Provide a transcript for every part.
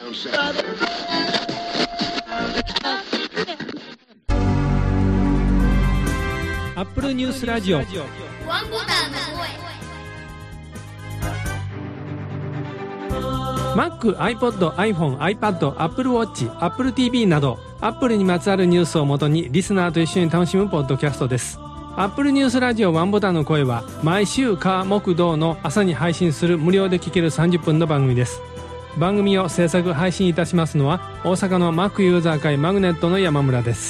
アップルニュースラジオワンボタンの声 Mac、iPod、iPhone、iPad、Apple Watch、Apple TV など Apple にまつわるニュースをもとにリスナーと一緒に楽しむポッドキャストです。アップルニュースラジオワンボタンの声は毎週火木土の朝に配信する無料で聴ける30分の番組です。番組を制作配信いたしますのは大阪の Mac ユーザー会マグネットの山村です。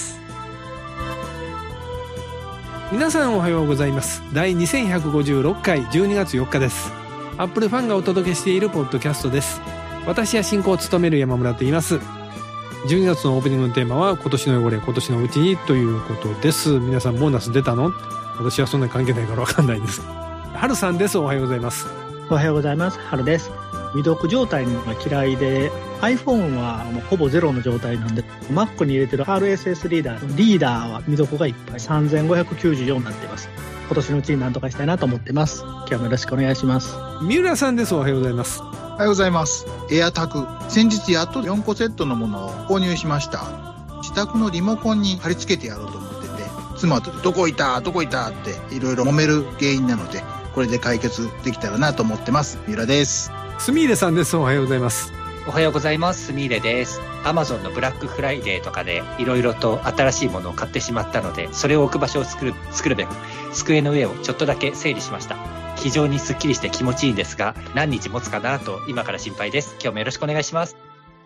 皆さんおはようございます。第2156回12月4日です。アップルファンがお届けしているポッドキャストです。私は進行を務める山村と言います。12月のオープニングのテーマは今年の汚れ今年のうちにということです。皆さんボーナス出たの？私はそんなに関係ないから分かんないんです。春さんです。おはようございます。 おはようございます。春です。未読状態が嫌いで iPhone はもうほぼゼロの状態なんで Mac に入れてる RSS リーダーは未読がいっぱい3594になっています。今年のうちに何とかしたいなと思ってます。今日もよろしくお願いします。 三浦さんです。おはようございます。 おはようございます。エアタグ先日やっと4個セットのものを購入しました。自宅のリモコンに貼り付けてやろうと思ってて、妻とどこいたっていろいろ揉める原因なので、これで解決できたらなと思ってます。三浦です。 すみれさんです。おはようございます。 おはようございます。すみれです。Amazon のブラックフライデーとかでいろいろと新しいものを買ってしまったので、それを置く場所を作るべく机の上をちょっとだけ整理しました。非常にスッキリして気持ちいいんですが、何日持つかなと今から心配です。今日もよろしくお願いします。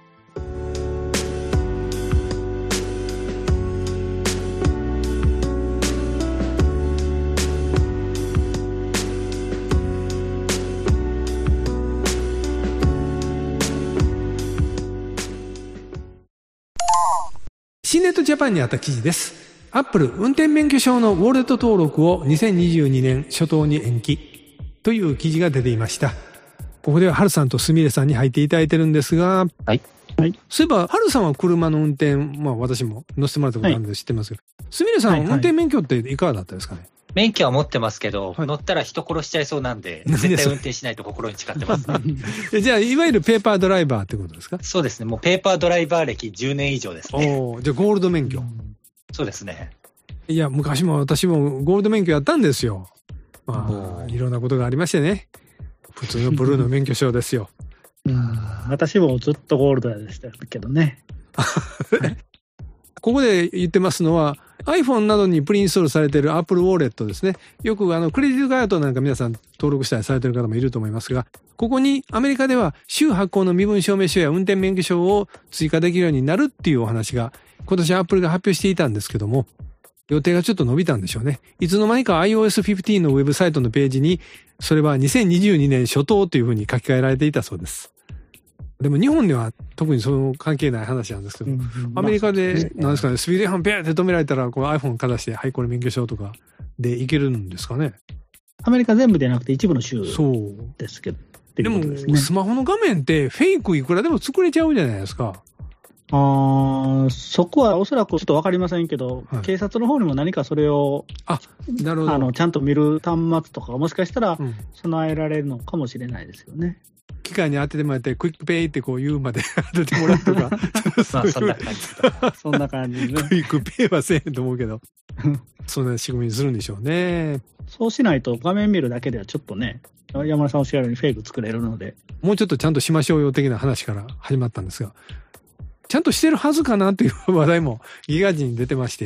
シネットジャパンにあった記事です。アップル運転免許証のウォレット登録を2022年初頭に延期という記事が出ていました。ここではハルさんとスミレさんに入っていただいてるんですが、 はい。 そういえばハルさんは車の運転、私も乗せてもらったことあるんで知ってますけど、スミレさんは運転免許っていかがだったですかね？ 免許は持ってますけど、乗ったら人殺しちゃいそうなんで、絶対運転しないと心に誓ってます。 じゃあ、いわゆるペーパードライバーってことですか？ そうですね。もうペーパードライバー歴10年以上ですね。 じゃあゴールド免許。 そうですね。 いや、私もゴールド免許やったんですよ。いろんなことがありましてね。普通のブルーの免許証ですよ。 私もずっとゴールドでしたけどね。 ここで言ってますのは iPhone などにプリインストールされている Apple Wallet ですね。よくクレジットカードなんか皆さん登録したりされている方もいると思いますが、ここにアメリカでは州発行の身分証明書や運転免許証を追加できるようになるっていうお話が今年 Apple が発表していたんですけども、予定がちょっと伸びたんでしょうね。いつの間にか iOS15 のウェブサイトのページにそれは2022年初頭というふうに書き換えられていたそうです。でも日本では特にその関係ない話なんですけど、アメリカでなんですかね、スピード違反ペアって止められたらこの iPhone かざしてはいこれ免許証とかでいけるんですかね？ アメリカ全部でなくて一部の州ですけど。 でもスマホの画面ってフェイクいくらでも作れちゃうじゃないですか。 そこはおそらくちょっとわかりませんけど、警察の方にも何かそれをなるほど、 ちゃんと見る端末とかもしかしたら備えられるのかもしれないですよね。 機械に当ててもらってクイックペイってこう言うまで当ててもらうとかそんな感じそんな感じね。 クイックペイはせえへんと思うけどそんな仕組みにするんでしょうね。 そうしないと画面見るだけではちょっとね、山田さんおっしゃるようにフェイク作れるので、 もうちょっとちゃんとしましょうよ的な話から始まったんですが、ちゃんとしてるはずかなという話題もギガ時に出てまして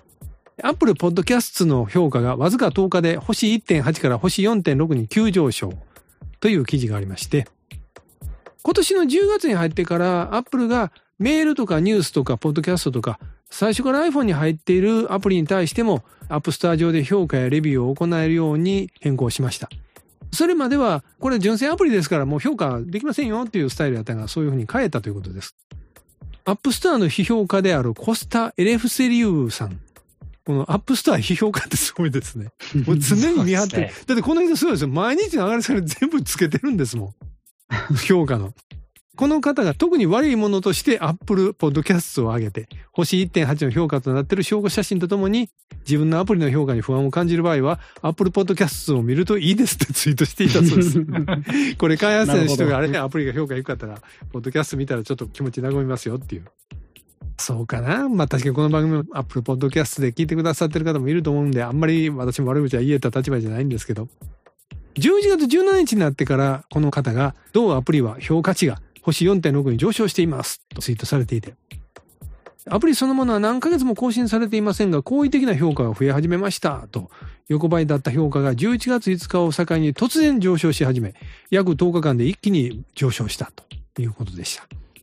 、Apple Podcasts の評価がわずか10日で星 1.8 から星 4.6 に急上昇という記事がありまして、今年の10月に入ってからAppleがメールとかニュースとかポッドキャストとか最初から iPhone に入っているアプリに対しても App Store 上で評価やレビューを行えるように変更しました。それまではこれ純正アプリですからもう評価できませんよっていうスタイルだったが、そういうふうに変えたということです。アップストアの批評家であるコスタ・エレフセリウーさん。このアップストア批評家ってすごいですね。もう常に見張ってる。だってこの人すごいですよ。毎日の上がり下がり全部つけてるんですもん。評価の。 この方が特に悪いものとして Apple Podcasts を上げて、星 1.8 の評価となっている証拠写真とともに、自分のアプリの評価に不安を感じる場合は、Apple Podcasts を見るといいですってツイートしていたそうです。これ開発者の人があれね、アプリが評価良かったら、Podcast 見たらちょっと気持ち和みますよっていう。そうかな。まあ確かにこの番組を Apple Podcast で聞いてくださってる方もいると思うんで、あんまり私も悪口は言えた立場じゃないんですけど、11月17日になってからこの方が、同アプリは評価値が星 4.6 に上昇していますとツイートされていて、アプリそのものは何ヶ月も更新されていませんが、好意的な評価が増え始めましたと、横ばいだった評価が11月5日を境に突然上昇し始め、約10日間で一気に上昇したということでした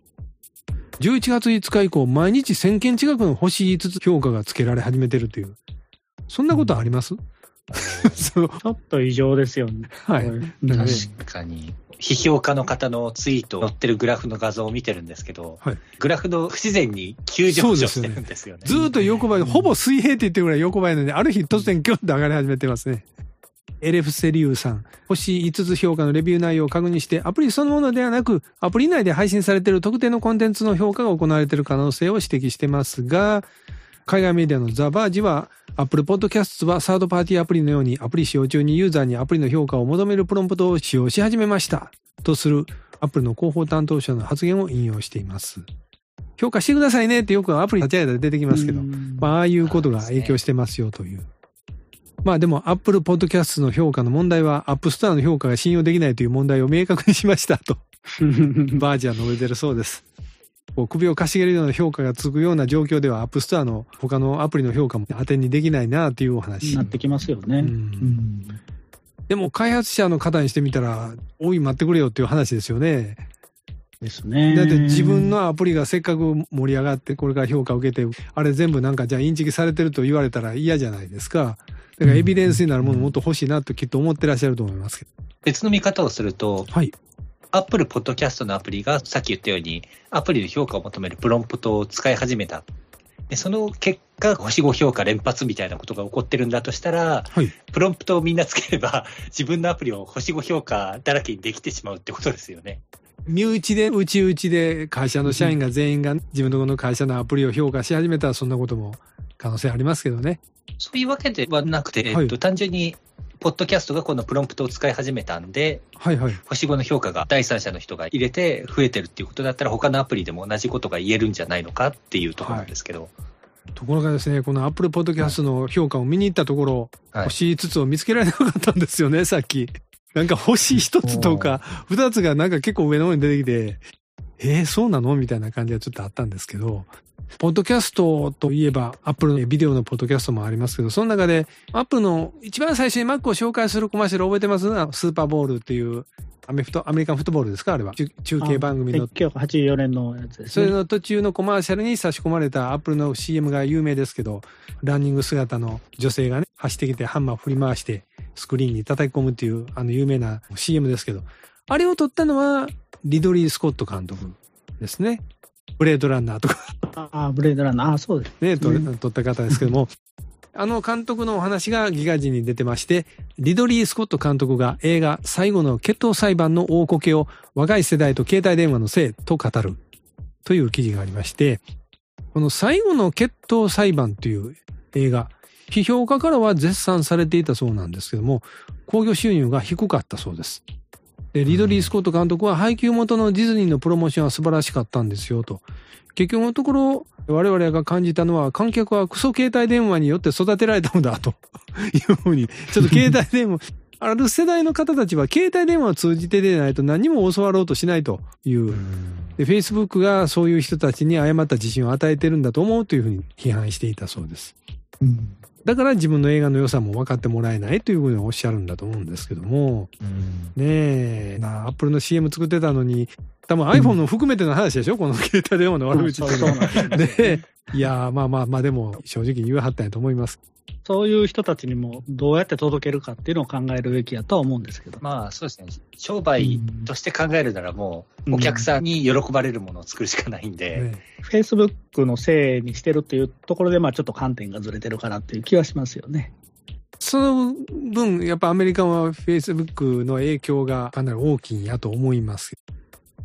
。11月5日以降、毎日1000件近くの星5つ評価がつけられ始めてるという、そんなことあります？ そう。ちょっと異常ですよね。 はい。 確かに。批評家の方のツイート載ってるグラフの画像を見てるんですけど、はい、グラフの不自然に急上昇してるんですよね。 ずーっと横ばい、ほぼ水平って言ってるぐらい横ばいなので、ある日突然キョンと上がり始めてますね。エレフセリューさん、星5つ評価のレビュー内容を確認して、アプリそのものではなく、アプリ内で配信されている特定のコンテンツの評価が行われている可能性を指摘してますが、海外メディアのザ・バージは、Apple Podcasts はサードパーティーアプリのようにアプリ使用中にユーザーにアプリの評価を求めるプロンプトを使用し始めましたとする Apple の広報担当者の発言を引用しています。評価してくださいねってよくアプリ立ち上げたら出てきますけど、ああいうことが影響してますよという。まあでも Apple Podcasts の評価の問題は App Store の評価が信用できないという問題を明確にしましたとバージは述べてるそうです。首をかしげるような評価がつくような状況では、アップストアの他のアプリの評価も当てにできないなっていうお話になってきますよね。 でも開発者の方にしてみたら、おい待ってくれよっていう話ですよね。 ですね。 だって自分のアプリがせっかく盛り上がってこれから評価を受けて、あれ全部なんかじゃあインチキされてると言われたら嫌じゃないですか。だからエビデンスになるものもっと欲しいなときっと思ってらっしゃると思いますけど。 別の見方をすると、 はい。 Apple Podcast のアプリがさっき言ったようにアプリの評価を求めるプロンプトを使い始めた。でその結果、星5評価連発みたいなことが起こってるんだとしたら、はい、プロンプトをみんなつければ自分のアプリを星5評価だらけにできてしまうってことですよね。 身内で、内々で会社の社員が全員が自分のこの会社のアプリを評価し始めたらそんなことも可能性ありますけどね。 そういうわけではなくて、単純にポッドキャストがこのプロンプトを使い始めたんで、星5の評価が第三者の人が入れて増えてるっていうことだったら、他のアプリでも同じことが言えるんじゃないのかっていうところなんですけど。 ところがですね、この Apple Podcast の評価を見に行ったところ、星5つを見つけられなかったんですよね、さっき。なんか星1つとか2つがなんか結構上の方に出てきて、そうなのみたいな感じがちょっとあったんですけど、ポッドキャストといえば、Apple のビデオのポッドキャストもありますけど、その中で、Apple の一番最初に Mac を紹介するコマーシャル覚えてます？スーパーボールっていう、アメリカンフットボールですかあれは。中継番組の。 1984年のやつですね。 それの途中のコマーシャルに差し込まれた Apple の CM が有名ですけど、ランニング姿の女性がね、走ってきてハンマーを振り回して、スクリーンに叩き込むっていう、有名な CM ですけど、あれを撮ったのは、リドリー・スコット監督ですね。ブレードランナーとか。 ブレードランナー、そうですね。撮った方ですけども、監督のお話がギガ人に出てまして、リドリー・スコット監督が映画最後の決闘裁判の大こけを若い世代と携帯電話のせいと語るという記事がありまして、この最後の決闘裁判という映画、批評家からは絶賛されていたそうなんですけども、興行収入が低かったそうです。で、リドリー・スコット監督は配給元のディズニーのプロモーションは素晴らしかったんですよと。結局のところ、我々が感じたのは観客はクソ携帯電話によって育てられたのだというふうに、ちょっと携帯電話、ある世代の方たちは携帯電話を通じてでないと何も教わろうとしないという。で、Facebook がそういう人たちに誤った自信を与えてるんだと思うというふうに批判していたそうです。だから自分の映画の良さも分かってもらえないというふうにおっしゃるんだと思うんですけども、ねえ、Apple の CM 作ってたのに、多分 iPhone の含めての話でしょ、この携帯電話の悪口っていうのは。で、いや、まあでも正直言わはったんやと思います。 そういう人たちにもどうやって届けるかっていうのを考えるべきやとは思うんですけど。 まあそうですね。商売として考えるならもうお客さんに喜ばれるものを作るしかないんで。 Facebook のせいにしてるっていうところでちょっと観点がずれてるかなっていう気はしますよね。 その分やっぱアメリカは Facebook の影響がかなり大きいんやと思います。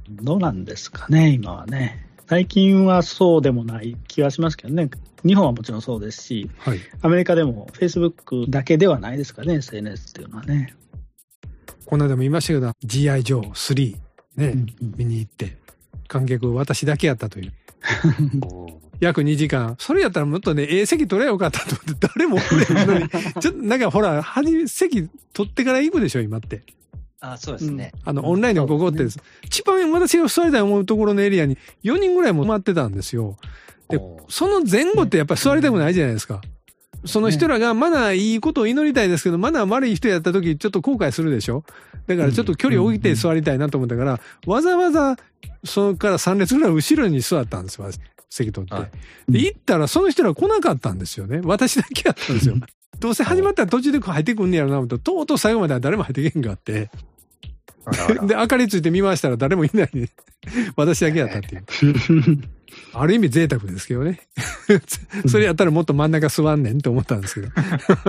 どうなんですかね、今はね。最近はそうでもない気がしますけどね。日本はもちろんそうですし、 はい。 アメリカでも Facebook だけではないですからね、SNS っていうのはね。 この間も言いましたけど、G.I. ジョー3ね、見に行って、観客私だけやったという。約2時間。それやったらもっとね、席取ればよかったと思って、誰もおれへんのに、ちょっとなんかほら、席取ってから行くでしょ、今って。 そうですね。 オンラインでここってです。一番私が座りたい思うところのエリアに4人ぐらいも待ってたんですよ。で、その前後ってやっぱり座りたくないじゃないですか。その人らがまだいいことを祈りたいですけど、まだ悪い人やった時ちょっと後悔するでしょ。だからちょっと距離を置いて座りたいなと思ったから、わざわざそれから3列ぐらい後ろに座ったんですよ。席取って。で、行ったらその人ら来なかったんですよね。私だけやったんですよ。どうせ始まったら途中で入ってくんねやろなと思ったら、とうとう最後までは誰も入ってけんかって。で、明かりついて見ましたら誰もいないで、私だけやったっていう。ある意味贅沢ですけどね。それやったらもっと真ん中座んねんと思ったんですけど。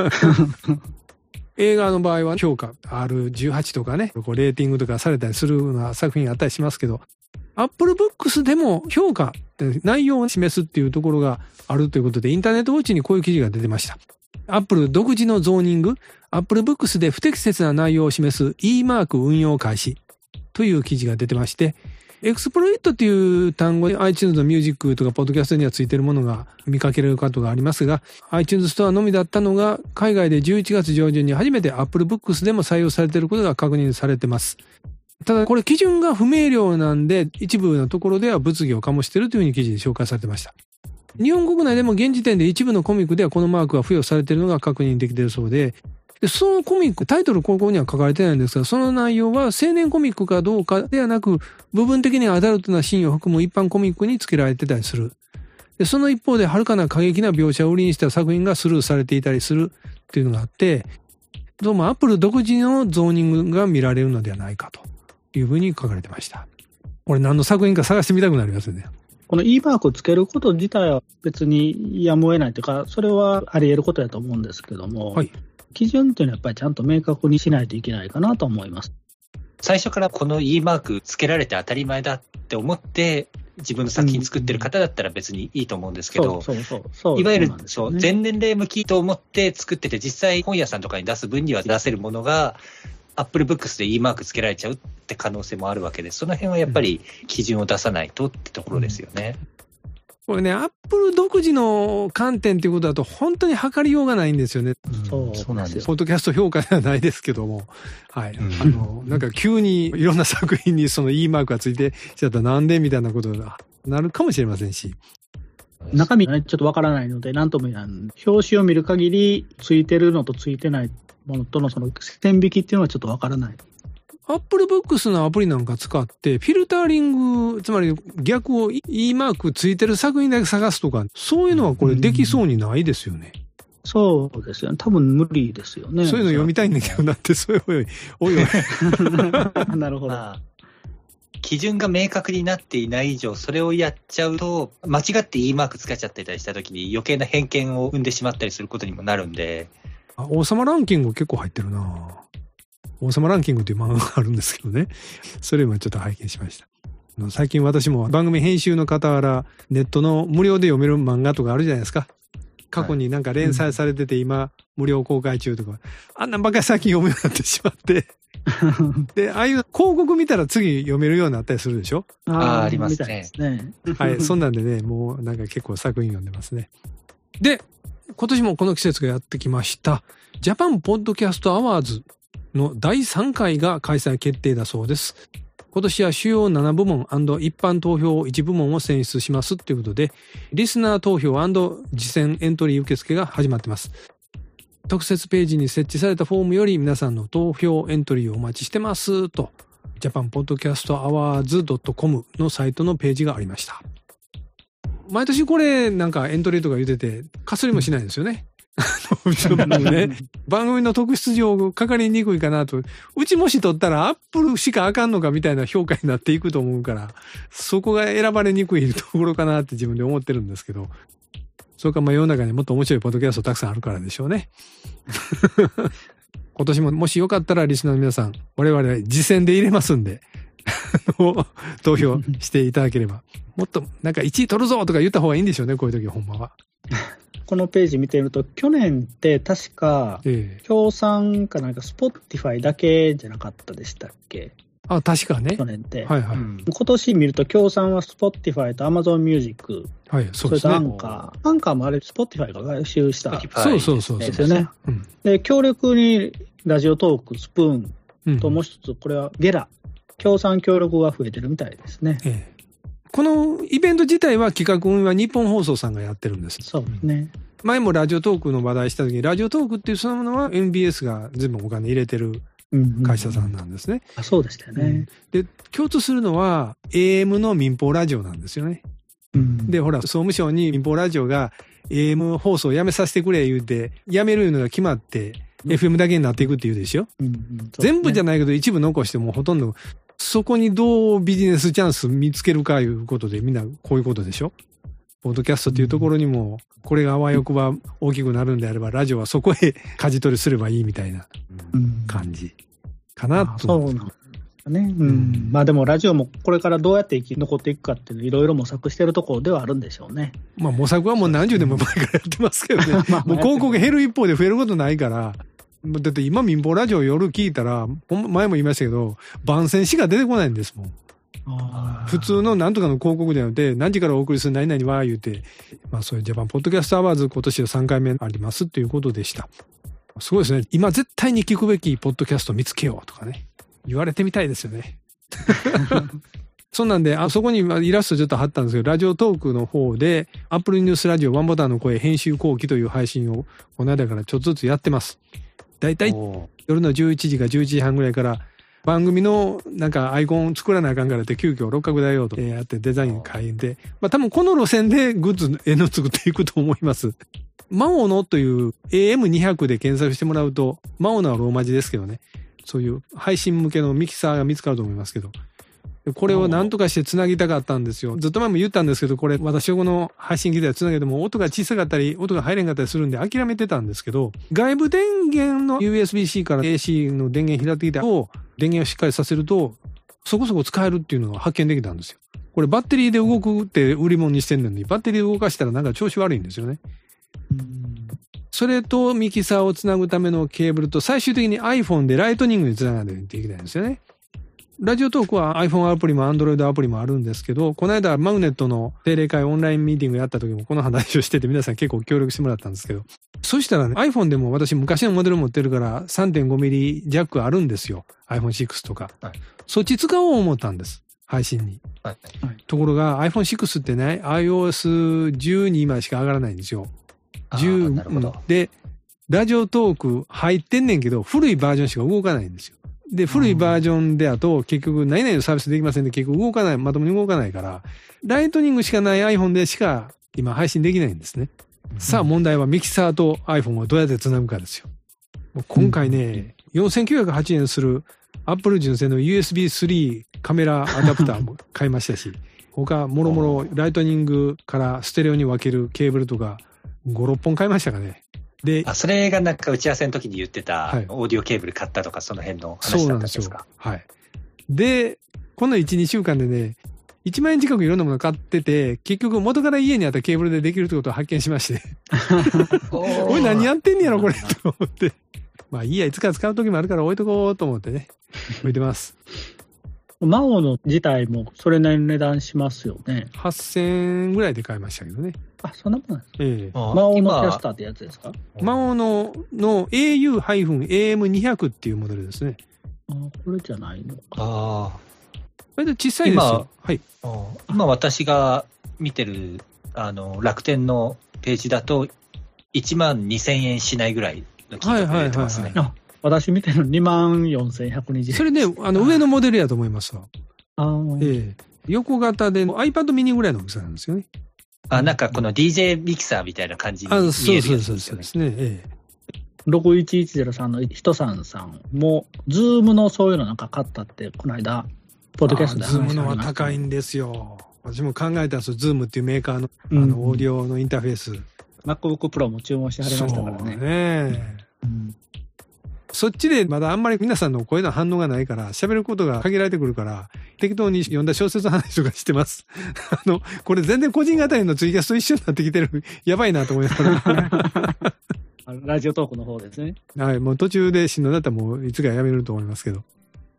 映画の場合は評価 R18 とかね、こうレーティングとかされたりするような作品があったりしますけど、Apple Books でも評価って内容を示すっていうところがあるということで、インターネットウォッチにこういう記事が出てました。Apple 独自のゾーニング、Apple Books で不適切な内容を示す E マーク運用開始という記事が出てまして、エクスプロイットっていう単語で iTunes のミュージックとかポッドキャストにはついているものが見かけることがありますが、iTunes ストアのみだったのが海外で11月上旬に初めて Apple Books でも採用されていることが確認されています。ただこれ基準が不明瞭なんで、一部のところでは物議を醸しているというふうに記事に紹介されてました。日本国内でも現時点で一部のコミックではこのマークが付与されているのが確認できているそうで、そのコミック、タイトルここには書かれてないんですが、その内容は青年コミックかどうかではなく、部分的にアダルトなシーンを含む一般コミックに付けられてたりする。で、その一方で、遥かな過激な描写を売りにした作品がスルーされていたりするっていうのがあって、どうも Apple 独自のゾーニングが見られるのではないかというふうに書かれてました。これ何の作品か探してみたくなりますよね。 この E マークをつけること自体は別にやむを得ないというか、それはあり得ることだと思うんですけども、はい、基準っていうのはやっぱりちゃんと明確にしないといけないかなと思います。 最初からこの E マークつけられて当たり前だって思って自分の作品作ってる方だったら別にいいと思うんですけど、いわゆる全年齢向きと思って作ってて、実際本屋さんとかに出す分には出せるものがApple Books で E マークつけられちゃうって可能性もあるわけで、その辺はやっぱり基準を出さないとってところですよね。 これね、Apple 独自の観点ということだと本当に測りようがないんですよね。 そうなんですよ。 ポッドキャスト評価ではないですけども、はい。なんか急にいろんな作品にその E マークがついてきちゃったらなんでみたいなことがなるかもしれませんし。 中身がね、ちょっとわからないので、なんとも言えない。表紙を見る限り、ついてるのとついてないものとのその線引きっていうのはちょっとわからない。 Apple Books のアプリなんか使って、フィルタリング、つまり逆を E マークついてる作品だけ探すとか、そういうのはこれできそうにないですよね。 そうですよね。多分無理ですよね。 そういうの読みたいんだけど、だってそういう、おいおい。 なるほど。 基準が明確になっていない以上、それをやっちゃうと、間違って E マーク使っちゃってたりしたときに余計な偏見を生んでしまったりすることにもなるんで。 王様ランキング結構入ってるな。王様ランキングという漫画があるんですけどね。それもちょっと拝見しました。最近私も番組編集の傍ら、ネットの無料で読める漫画とかあるじゃないですか。過去になんか連載されてて今、無料公開中とか、あんなんばっかり最近読むようになってしまって。で、ああいう広告見たら次読めるようになったりするでしょ？ ありますね。 はい、そんなんでね、もうなんか結構作品読んでますね。で、今年もこの季節がやってきました。ジャパンポッドキャストアワーズの第3回が開催決定だそうです。今年は主要7部門&一般投票1部門を選出しますということで、リスナー投票&次戦エントリー受付が始まっています。特設ページに設置されたフォームより皆さんの投票エントリーをお待ちしてますと、ジャパンポッドキャストアワーズ .com のサイトのページがありました。毎年これなんかエントリーとか言ってて、かすりもしないんですよね。ちょっとね、番組の特質上かかりにくいかなと。うちもし取ったらアップルしかあかんのかみたいな評価になっていくと思うから、そこが選ばれにくいところかなって自分で思ってるんですけど、それかまあ世の中にもっと面白いポッドキャストたくさんあるからでしょうね。今年ももしよかったらリスナーの皆さん、我々次戦で入れますんで、 投票していただければ。もっとなんか1位取るぞとか言った方がいいんでしょうね、こういう時ほんまは。 このページ見てると、去年って確か、協賛かなんか Spotify だけじゃなかったでしたっけ？ あ、確かね。 去年って。 はいはい。 今年見ると協賛は Spotify と Amazon Music。 はい、そうですね。 それとアンカー。アンカーもあれ Spotify が買収した。 そうですよね。で、強力にラジオトーク、スプーンともう一つ、これはゲラ。協賛協力が増えてるみたいですね。 このイベント自体は企画運営は日本放送さんがやってるんです。 そうですね。 前もラジオトークの話題した時に、ラジオトークっていうそのものは MBS が全部お金入れてる会社さんなんですね。 そうでしたよね。 で、共通するのは AM の民放ラジオなんですよね。で、ほら、総務省に民放ラジオが AM 放送をやめさせてくれ言うて、やめるのが決まって、FM だけになっていくって言うでしょ。全部じゃないけど一部残してもほとんど、そこにどうビジネスチャンス見つけるかいうことでみんなこういうことでしょ。ポッドキャストっていうところにも、これがあわよくば大きくなるんであれば、ラジオはそこへ舵取りすればいいみたいな感じかなと思います。 そうなんですね。まあでもラジオもこれからどうやって生き残っていくかっていういろいろ模索してるところではあるんでしょうね。 まあ模索はもう何十年も前からやってますけどね。もう広告減る一方で増えることないから、だって今民放ラジオ夜聞いたら、前も言いましたけど、番宣しか出てこないんですもん。普通のなんとかの広告じゃなくて、何時からお送りする何々は言うて、まあそういうジャパンポッドキャストアワーズ今年は3回目ありますっていうことでした。すごいですね。今絶対に聞くべきポッドキャスト見つけようとかね。言われてみたいですよね。そんなんで、そこにイラストちょっと貼ったんですけど、ラジオトークの方で、Apple News ラジオワンボタンの声編集後期という配信をこの間からちょっとずつやってます。だいたい夜の11時か11時半ぐらいから番組のなんかアイコン作らなあかんからって急遽六角だよとやってデザイン変えて、まあ多分この路線でグッズの作っていくと思います。マオノという AM200 で検索してもらうと、マオノはローマ字ですけどね、そういう配信向けのミキサーが見つかると思いますけど、これを何とかして繋ぎたかったんですよ。ずっと前も言ったんですけど、これ私この配信機では繋げても音が小さかったり、音が入れんかったりするんで諦めてたんですけど、外部電源の USB-C から AC の電源開いてきたと、電源をしっかりさせると、そこそこ使えるっていうのが発見できたんですよ。これバッテリーで動くって売り物にしてんのに、バッテリーで動かしたらなんか調子悪いんですよね。それとミキサーをつなぐためのケーブルと最終的に iPhone でライトニングにつながないといけないんですよね。ラジオトークは iPhone アプリも Android アプリもあるんですけど、この間マグネットの定例会オンラインミーティングやった時もこの話をしてて皆さん結構協力してもらったんですけど、そしたらね、iPhone でも私昔のモデル持ってるから 3.5mm ジャックあるんですよ。iPhone6 とか。そっち使おう思ったんです。配信に。ところが iPhone6 ってね、iOS12 までしか上がらないんですよ。10で、ラジオトーク入ってんねんけど、古いバージョンしか動かないんですよ。で、古いバージョンであと、結局、何々のサービスできませんで、結局動かない、まともに動かないから、ライトニングしかない iPhone でしか、今配信できないんですね。さあ、問題はミキサーと iPhone をどうやって繋ぐかですよ。今回ね、4908円する Apple 純正の USB-3 カメラアダプターも買いましたし、他、もろもろライトニングからステレオに分けるケーブルとか、5、6本買いましたかね。で、 それがなんか打ち合わせの時に言ってた、オーディオケーブル買ったとかその辺の話だったんですか？ はい。で、この1、2週間でね、1万円近くいろんなもの買ってて、結局元から家にあったケーブルでできるってことを発見しまして。おい何やってんねやろこれと思って。まあいいや、いつか使う時もあるから置いとこうと思ってね。置いてます。 マオの自体もそれなりの値段しますよね。 8000円ぐらいで買いましたけどね。 そんなもんなんですか？マオのキャスターってやつですか？ マオの au-AM200 っていうモデルですね。 これじゃないのか。 これで小さいですよ。はい。 今私が見てる、楽天のページだと、12,000円しないぐらいの金額で出てますね。 私見てるの24,120円。 それね、上のモデルやと思いますわ。横型で iPad mini ぐらいの大きさなんですよね。 なんかこの DJ ミキサーみたいな感じに見えるやつですよね。 そうですね。 61103の人さんも、ズームのそういうのなんか買ったって、この間、ポッドキャストで話してました。 ズームのは高いんですよ。私も考えたんですよ。ズームっていうメーカーの、オーディオのインターフェース。 MacBook Pro も注文してはりましたからね。 そうね。 そっちでまだあんまり皆さんの声の反応がないから、喋ることが限られてくるから、適当に読んだ小説の話とかしてます。これ全然個人語りのツイキャスと一緒になってきてる。やばいなと思いながら。 ラジオトークの方ですね。 はい、もう途中でしんどだったらもういつかやめると思いますけど。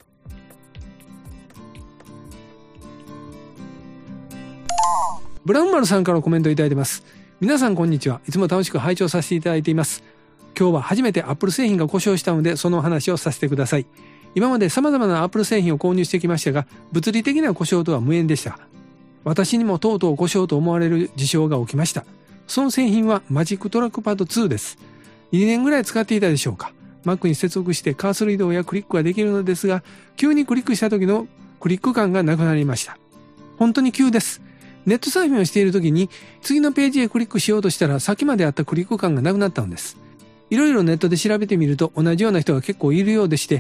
ブラウンマルさんからコメントいただいてます。皆さんこんにちは。いつも楽しく拝聴させていただいています。今日は初めて Apple 製品が故障したので、その話をさせてください。今まで様々な Apple 製品を購入してきましたが、物理的な故障とは無縁でした。私にもとうとう故障と思われる事象が起きました。その製品はマジックトラックパッド2です。2年ぐらい使っていたでしょうか。Mac に接続してカーソル移動やクリックができるのですが、急にクリックした時のクリック感がなくなりました。本当に急です。ネットサーフィンをしている時に次のページへクリックしようとしたらさっきまであったクリック感がなくなったのです。いろいろネットで調べてみると同じような人が結構いるようでして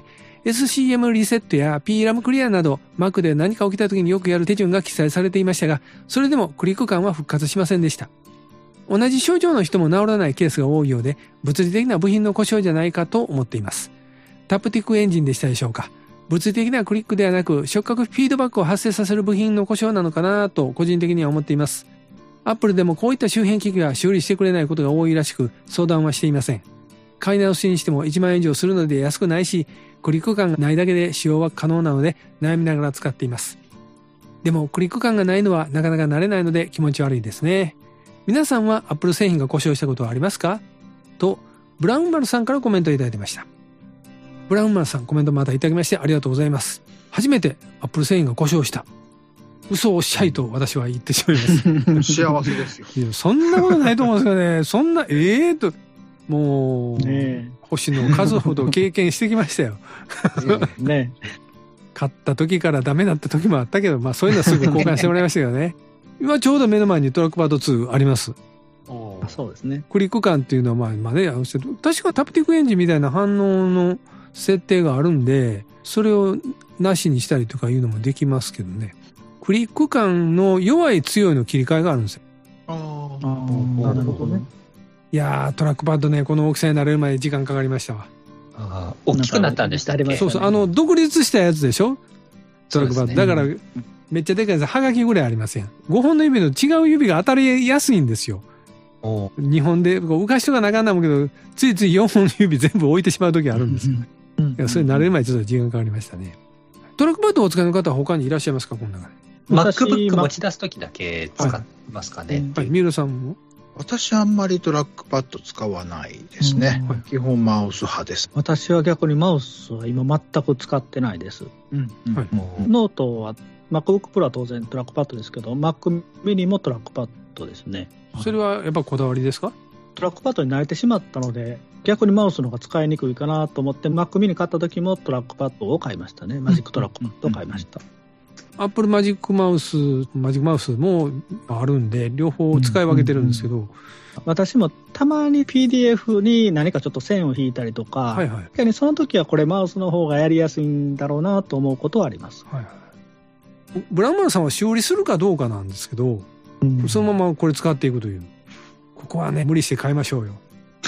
、SCM リセットや PRAM クリアなど Mac で何か起きた時によくやる手順が記載されていましたが、それでもクリック感は復活しませんでした。同じ症状の人も治らないケースが多いようで、物理的な部品の故障じゃないかと思っています。タプティックエンジンでしたでしょうか。物理的なクリックではなく触覚フィードバックを発生させる部品の故障なのかなと個人的には思っています。Apple でもこういった周辺機器が修理してくれないことが多いらしく、相談はしていません。買い直しにしても1万円以上するので安くないし、クリック感がないだけで使用は可能なので悩みながら使っています。でもクリック感がないのはなかなか慣れないので気持ち悪いですね。皆さんは Apple 製品が故障したことはありますかと、ブラウンマルさんからコメントいただいてました。ブラウンマルさん、コメントまたいただきましてありがとうございます。初めて Apple 製品が故障した。嘘をおっしゃいと私は言ってしまいます。 幸せですよ。 いや、そんなことないと思うんですよね。そんな、と、もう、星の数ほど経験してきましたよ。 ね。 買った時からダメだった時もあったけど、まあそういうのはすぐ交換してもらいましたけどね。今ちょうど目の前にトラックパッド2あります。 そうですね。 クリック感っていうのはまあね、確かタプティックエンジンみたいな反応の設定があるんで、それをなしにしたりとかいうのもできますけどね。クリック感の弱い強いの切り替えがあるんですよ。 なるほどね。 いやー、トラックパッドね、この大きさになれるまで時間かかりましたわ。 大きくなったんでしたっけ？ そうそう、独立したやつでしょ、トラックパッド。ね、だから、めっちゃでかいやつ、はがきぐらいありません。5本の指の違う指が当たりやすいんですよ。2本で、浮かしとかなかんだもんけど、ついつい4本の指全部置いてしまうときあるんですよ。それ慣れるまでちょっと時間かかりましたね。トラックパッドをお使いの方は他にいらっしゃいますか、この中で。 MacBook 持ち出すときだけ使ってますかね。 はい、三浦さんも？ 私あんまりトラックパッド使わないですね。基本マウス派です。 私は逆にマウスは今全く使ってないです。ノートは MacBook Pro は当然トラックパッドですけど、Mac mini もトラックパッドですね。 それはやっぱこだわりですか？ トラックパッドに慣れてしまったので、逆にマウスの方が使いにくいかなと思って Mac mini 買った時もトラックパッドを買いましたね。マジックトラックパッドを買いました。 Apple マジックマウスもあるんで、両方使い分けてるんですけど、 私もたまに PDF に何かちょっと線を引いたりとか、逆にその時はこれマウスの方がやりやすいんだろうなと思うことはあります。 ブラウンマンさんは修理するかどうかなんですけど、そのままこれ使っていくという。ここはね、無理して買いましょうよ。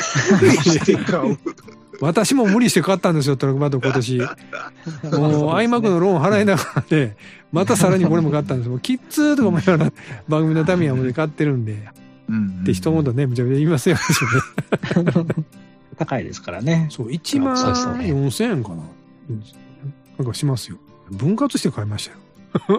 私も無理して買ったんですよ、トラックパッド今年。もう iMac のローン払いながらね、またさらにこれも買ったんですよ。キッズとかもやら番組のためにはもう買ってるんで。って一言ね、むちゃくちゃ言いますよ。 高いですからね。 そう、1万4000円かな。なんかしますよ。分割して買いましたよ。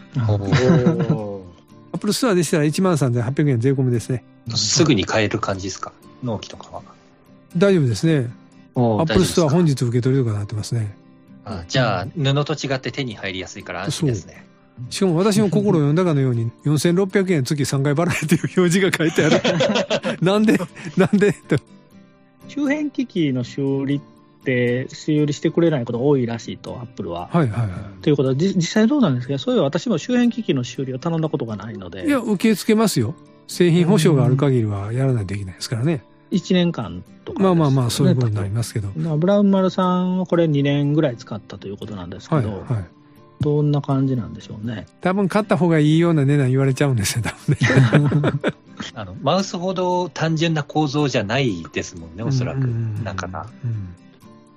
アップルストアでしたら13,800円税込みですね。 すぐに買える感じですか？納期とかは。 大丈夫ですね。アップルストア本日受け取りとかなってますね。 じゃあ布と違って手に入りやすいから安心ですね。 しかも私の心を読んだかのように4600円月3回払えという表示が書いてある。なんでと。 周辺機器の修理って修理してくれないことが多いらしいと、アップルは。ということは実際どうなんですか？そういう私も周辺機器の修理を頼んだことがないので。 いや、受け付けますよ。製品保証がある限りはやらないといけないですからね。 1年間とか、 ね。まあそういうことになりますけど。 ブラウン丸さんはこれ2年ぐらい使ったということなんですけど。どんな感じなんでしょうね。 多分買った方がいいような値段言われちゃうんですよ、多分ね。 マウスほど単純な構造じゃないですもんね、おそらく。中が。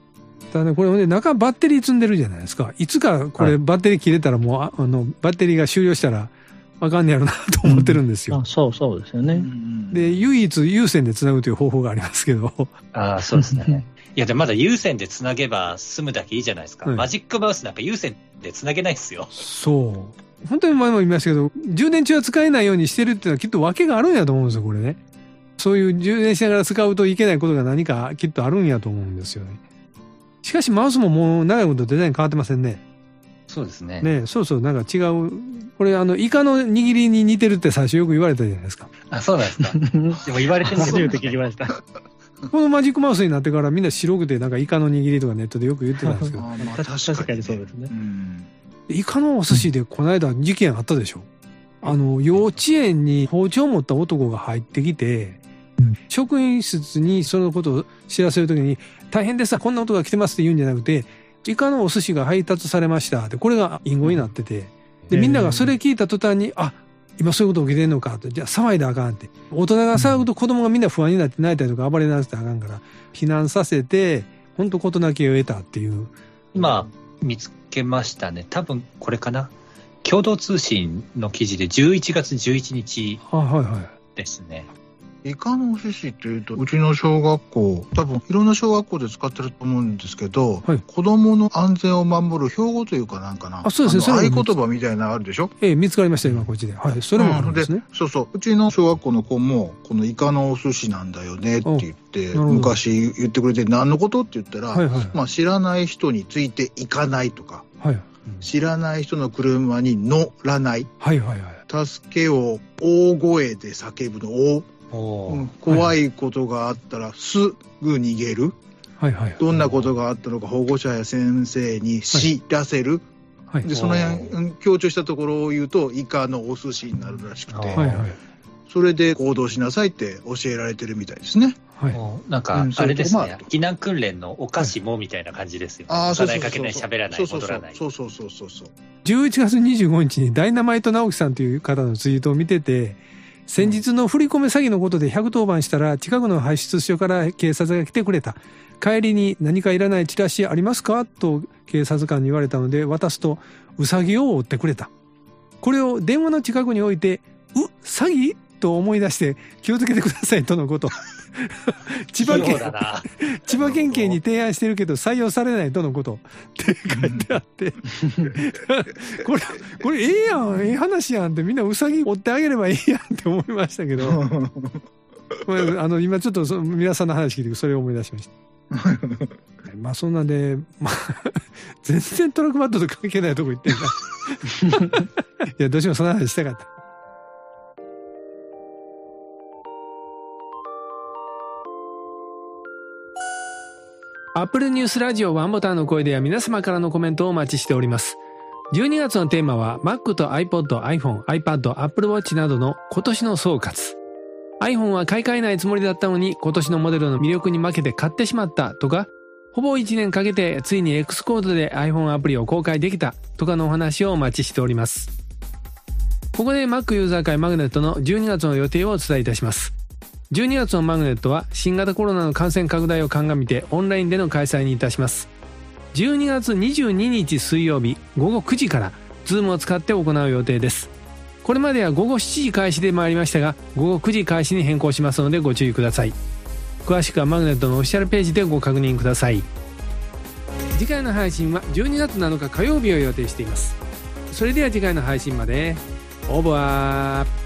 ただね、これ中バッテリー積んでるじゃないですか。いつかこれバッテリー切れたらもう、バッテリーが終了したらあかんねやろなと思ってるんですよ。 そうですよね。 で、唯一有線でつなぐという方法がありますけど。 そうですね。いや、でもまだ有線でつなげば済むだけいいじゃないですか。マジックマウスなんか有線でつなげないですよ。 そう。本当に前も言いましたけど、充電中は使えないようにしてるっていうのはきっと訳があるんやと思うんですよ、これね。そういう充電しながら使うといけないことが何かきっとあるんやと思うんですよね。しかしマウスももう長いことデザイン変わってませんね。 そうですね。 ね、そうなんか違う。これイカの握りに似てるって最初よく言われたじゃないですか。 そうなんですか。でも言われてるんですよ。 初めて聞きました。 このマジックマウスになってからみんな白くてなんかイカの握りとかネットでよく言ってたんですけど。 確かにそうですね。 イカのお寿司でこの間事件あったでしょ。幼稚園に包丁を持った男が入ってきて、職員室にそのことを知らせるときに、大変ですこんな音が来てますって言うんじゃなくて、イカのお寿司が配達されましたって、これが隠語になってて、でみんながそれ聞いた途端に、今そういうこと起きてんのかって、じゃあ騒いだらあかんって。大人が騒ぐと子供がみんな不安になって泣いたりとか暴れなくてあかんから、避難させて、本当事なきを得たっていう。 今、見つけましたね。多分これかな。共同通信の記事で11月11日ですね。 イカのお寿司っていうと、うちの小学校、多分いろんな小学校で使ってると思うんですけど、子供の安全を守る標語というかなんかな。 そうですね。 合言葉みたいなのあるでしょ。 見つかりました今こっちで。それもあるんですね。 うちの小学校の子もこのイカのお寿司なんだよねって言って昔言ってくれて、何のことって言ったら、知らない人についていかないとか、知らない人の車に乗らない、助けを大声で叫ぶのを、怖いことがあったらすぐ逃げる、どんなことがあったのか保護者や先生に知らせる、でその辺強調したところを言うとイカのお寿司になるらしくて、それで行動しなさいって教えられてるみたいですね。 なんかあれですね、避難訓練のお菓子もみたいな感じですよ。話いかけない、喋らない、戻らない。 そう 11月25日にダイナマイト直樹さんという方のツイートを見てて、先日の振り込め詐欺のことで110番したら近くの派出所から警察が来てくれた。帰りに何かいらないチラシありますかと警察官に言われたので渡すと、ウサギを追ってくれた。これを電話の近くに置いて、詐欺と思い出して気をつけてくださいとのこと。千葉県警に提案してるけど採用されないとのことって書いてあってこれええやん、ええ話やんって、みんなウサギ追ってあげればいいやんって思いましたけど今ちょっと皆さんの話聞いてそれを思い出しましたそんなんで、全然トラックバットと関係ないとこ行ってんだいやどうしてもその話したかった。アップルニュースラジオワンボタンの声では皆様からのコメントをお待ちしております。12月のテーマは Mac と iPod、iPhone、iPad、Apple Watch などの今年の総括。iPhone は買い替えないつもりだったのに今年のモデルの魅力に負けて買ってしまったとか、ほぼ1年かけてついに X コードで iPhone アプリを公開できたとかのお話をお待ちしております。ここで Mac ユーザー会マグネットの12月の予定をお伝えいたします。12月のマグネットは新型コロナの感染拡大を鑑みてオンラインでの開催にいたします。12月22日水曜日午後9時から Zoom を使って行う予定です。これまでは午後7時開始で参りましたが、午後9時開始に変更しますのでご注意ください。詳しくはマグネットのオフィシャルページでご確認ください。次回の配信は12月7日火曜日を予定しています。それでは次回の配信までオーバー。